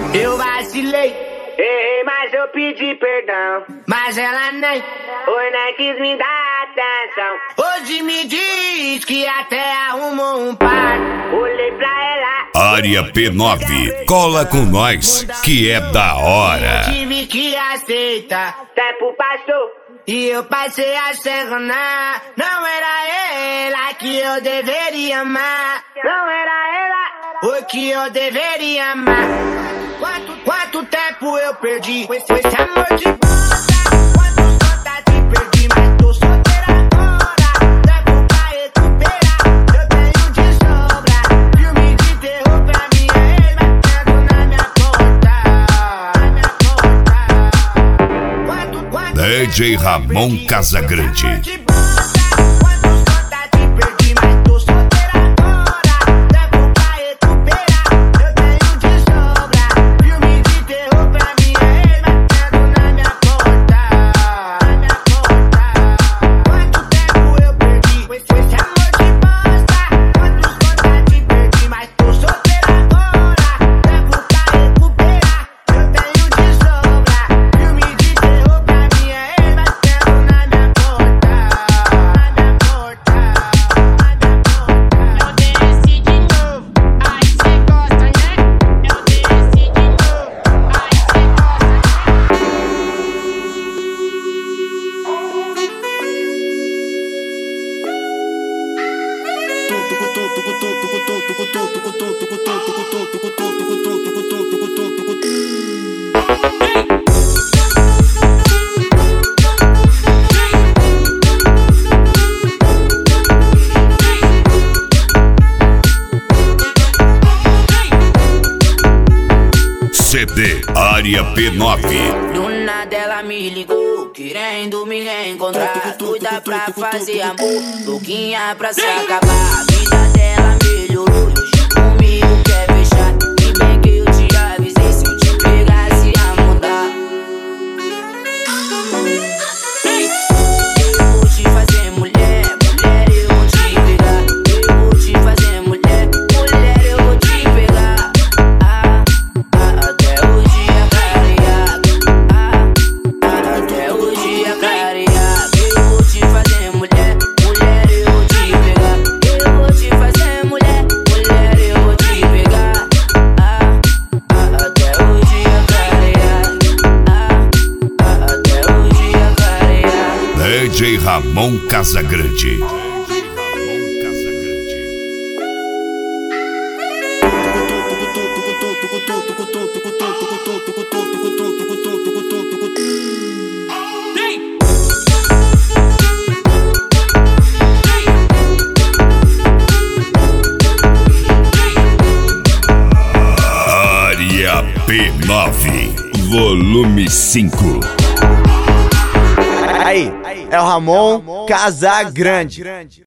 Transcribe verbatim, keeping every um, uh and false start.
Eu vacilei, errei, mas eu pedi perdão. Mas ela nem, foi nem quis me dar atenção. Hoje me diz que até arrumou um par. Olhei pra ela. Área P nove, cola com nós, que é da hora. Tive que aceitar, até pro pastor. E eu passei a enganar. Não era ela que eu deveria amar. Não era ela o que eu deveria amar. Quanto, quanto tempo eu perdi com esse, esse amor de bosta. Quantos contas te perdi, mas tô solteira agora. Tempo pra recuperar, eu tenho de sobra. Filme de terror pra minha ex, batendo na minha porta. Na minha porta. Quanto, quanto D J Ramon Casagrande. C D Área P nove. Do nada ela me ligou, querendo me reencontrar. Doida pra fazer amor, louquinha pra se acabar. A vida dela melhorou, hoje comigo quer fechar. E bem que eu te avisei, se eu te pegasse ia mudar. Eu vou te fazer mulher, mulher eu vou te pegar. Eu vou te fazer mulher, mulher eu vou te pegar. Ah, ah, até o dia clarear. Ah, ah, até o dia clarear. Eu vou te fazer mulher, mulher eu vou te pegar. Eu vou te fazer mulher, mulher eu vou te pegar. Ah, ah, até o dia clarear. Ah, ah, até o dia clarear. D J Ramon Casagrande. Área P nove, volume cinco. Aí, é o Ramon Casagrande.